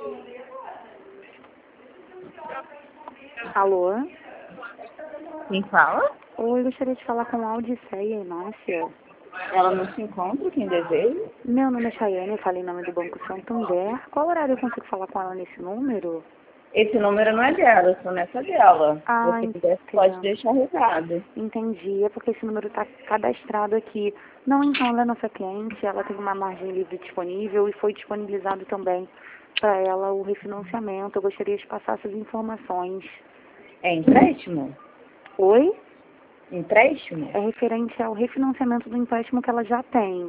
Alô? Quem fala? Oi, gostaria de falar com a Audiceia Inácia. Ela não se encontra, quem deseja? Meu nome é Chayane, eu falo em nome do Banco Santander. Qual horário eu consigo falar com ela nesse número? Esse número não é dela, eu sou nessa dela. Ah, Se você quiser, pode deixar recado. entendi. É porque esse número está cadastrado aqui. Não, então, ela é nossa cliente, ela tem uma margem livre disponível e foi disponibilizado também para ela o refinanciamento. Eu gostaria de passar essas informações. É empréstimo? Oi? Empréstimo? É referente ao refinanciamento do empréstimo que ela já tem.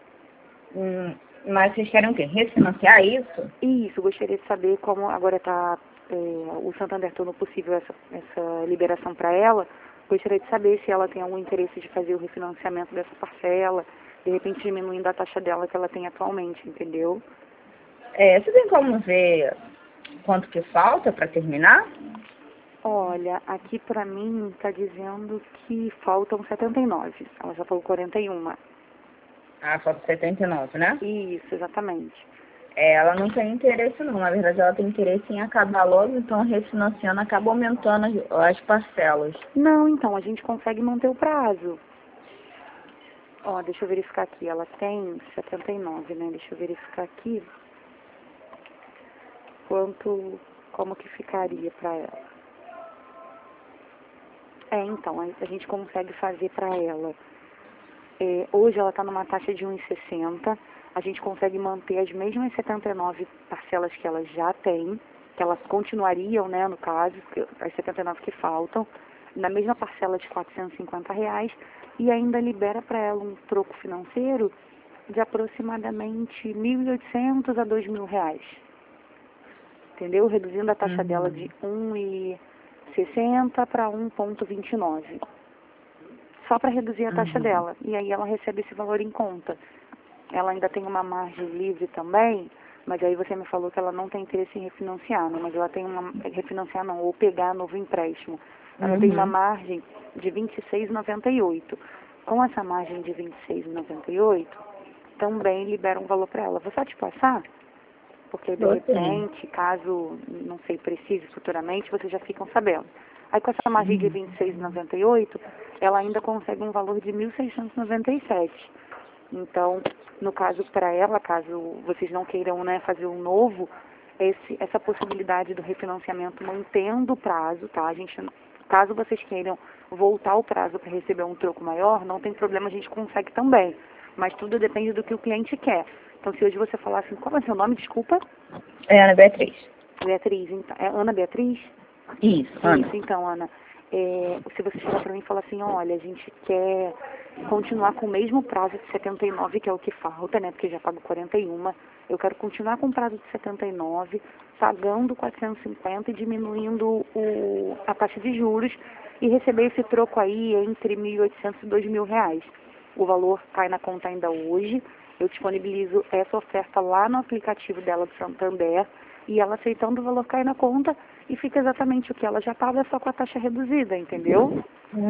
Mas vocês querem o quê? Refinanciar isso? Isso, gostaria de saber como agora está o Santander tornou possível essa liberação para ela. Gostaria de saber se ela tem algum interesse de fazer o refinanciamento dessa parcela, de repente diminuindo a taxa dela que ela tem atualmente, entendeu? Você tem como ver quanto que falta para terminar? Olha, aqui para mim está dizendo que faltam 79. Ela já falou 41. Ah, falta 79, né? Isso, exatamente. Ela não tem interesse não, na verdade ela tem interesse em acabar logo, então refinanciando acaba aumentando as parcelas. Não, então, a gente consegue manter o prazo. Ó, deixa eu verificar aqui. Ela tem 79, né? Deixa eu verificar aqui como que ficaria para ela. Então, a gente consegue fazer para ela. Hoje ela está numa taxa de 1,60. A gente consegue manter as mesmas 79 parcelas que ela já tem, que elas continuariam, né, no caso, as 79 que faltam, na mesma parcela de R$ 450, e ainda libera para ela um troco financeiro de aproximadamente R$ 1.800 a R$ 2.000. Entendeu? Reduzindo a taxa dela de 1,60 para 1,29. Só para reduzir a taxa dela. E aí ela recebe esse valor em conta. Ela ainda tem uma margem livre também, mas aí você me falou que ela não tem interesse em refinanciar, né? Mas ela tem refinanciar não, ou pegar novo empréstimo. Ela tem uma margem de R$ 26,98. Com essa margem de R$ 26,98, também libera um valor para ela. Vou só te passar, porque de repente, caso, não sei, precise futuramente, vocês já ficam sabendo. Aí com essa margem de R$ 26,98, ela ainda consegue um valor de R$ 1.697. Então, no caso para ela, caso vocês não queiram, né, fazer um novo, essa possibilidade do refinanciamento mantendo o prazo, tá? Caso vocês queiram voltar o prazo para receber um troco maior, não tem problema, a gente consegue também. Mas tudo depende do que o cliente quer. Então, se hoje você falar assim, qual é o seu nome, desculpa? É Ana Beatriz. Beatriz, então, é Ana Beatriz? Isso, Ana. Isso, então, Ana, se você chegar para mim e falar assim, olha, a gente quer continuar com o mesmo prazo de 79, que é o que falta, né, porque já pago 41, eu quero continuar com o prazo de 79, pagando 450 e diminuindo a taxa de juros e receber esse troco aí entre 1.800 e R$ 2.000. O valor cai na conta ainda hoje, eu disponibilizo essa oferta lá no aplicativo dela do Santander, e ela aceitando o valor cai na conta e fica exatamente o que ela já paga, só com a taxa reduzida, entendeu?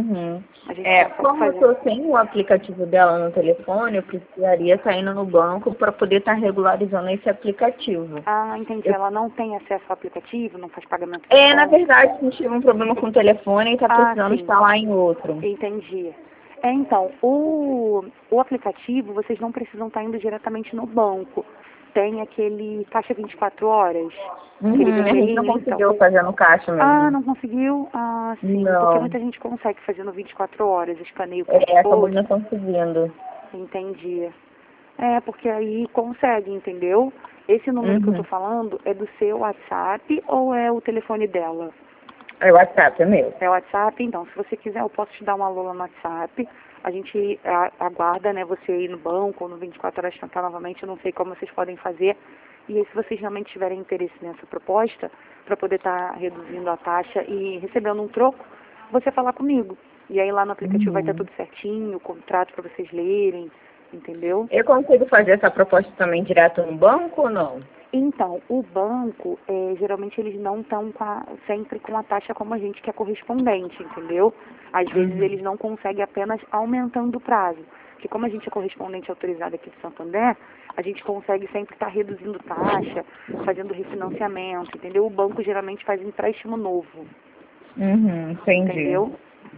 A gente Como eu estou sem o aplicativo dela no telefone, eu precisaria estar indo no banco para poder estar regularizando esse aplicativo. Ah, entendi. Ela não tem acesso ao aplicativo, não faz pagamento. Na verdade, a gente teve um problema com o telefone e está precisando instalar em outro. Entendi. Então, o aplicativo, vocês não precisam estar indo diretamente no banco. Tem aquele caixa 24 horas. A gente não conseguiu fazer no caixa mesmo. Ah, não conseguiu? Ah, sim. Não. Porque muita gente consegue fazer no 24 horas, escaneia o acabou não conseguindo. Entendi. Porque aí consegue, entendeu? Esse número que eu tô falando é do seu WhatsApp ou é o telefone dela? É o WhatsApp, é meu. É o WhatsApp? Então, se você quiser, eu posso te dar uma alô no WhatsApp. A gente aguarda, né, você ir no banco ou no 24 horas tentar novamente, eu não sei como vocês podem fazer. E aí, se vocês realmente tiverem interesse nessa proposta, para poder estar reduzindo a taxa e recebendo um troco, você falar comigo. E aí lá no aplicativo vai estar tudo certinho, o contrato para vocês lerem, entendeu? Eu consigo fazer essa proposta também direto no banco ou não? Então, o banco, geralmente eles não estão sempre com a taxa como a gente, que é correspondente, entendeu? Às vezes eles não conseguem apenas aumentando o prazo. que como a gente é correspondente autorizado aqui de Santander, a gente consegue sempre estar reduzindo taxa, fazendo refinanciamento, entendeu? O banco geralmente faz empréstimo novo. Entendi. Entendeu?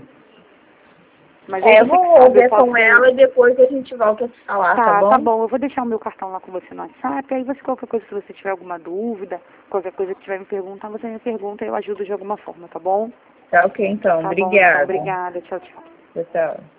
Mas Eu vou ver com ela e depois a gente volta a se falar, tá bom? Tá bom, eu vou deixar o meu cartão lá com você no WhatsApp, aí você, qualquer coisa, se você tiver alguma dúvida, qualquer coisa que tiver me perguntar, você me pergunta e eu ajudo de alguma forma, tá bom? Tá ok, então. Tá bom, Obrigada. então, obrigada, tchau, tchau. Tchau, tchau.